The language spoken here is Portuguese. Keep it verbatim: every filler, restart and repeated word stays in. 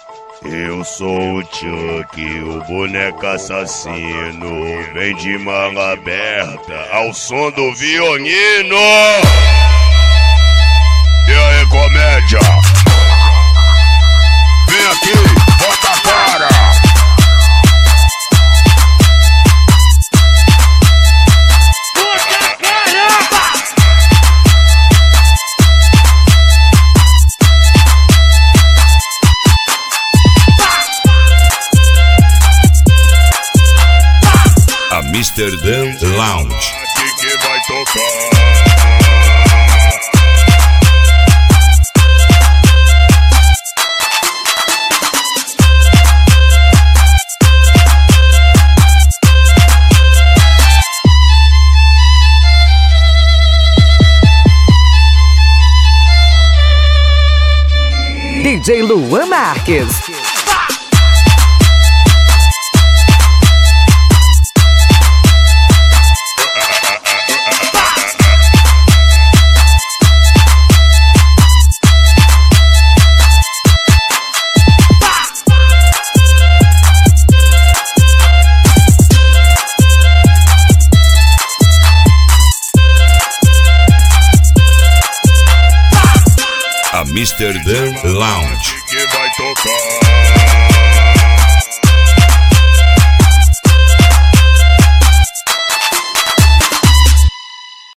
Eu sou o Chuck, o boneco assassino. Vem de manga aberta ao som do violino. E aí, comédia? Vem aqui, bota a cara. Amsterdã Lounge. Aqui que vai tocar. D J Luan Marques. Amsterdã Lounge. Que vai tocar.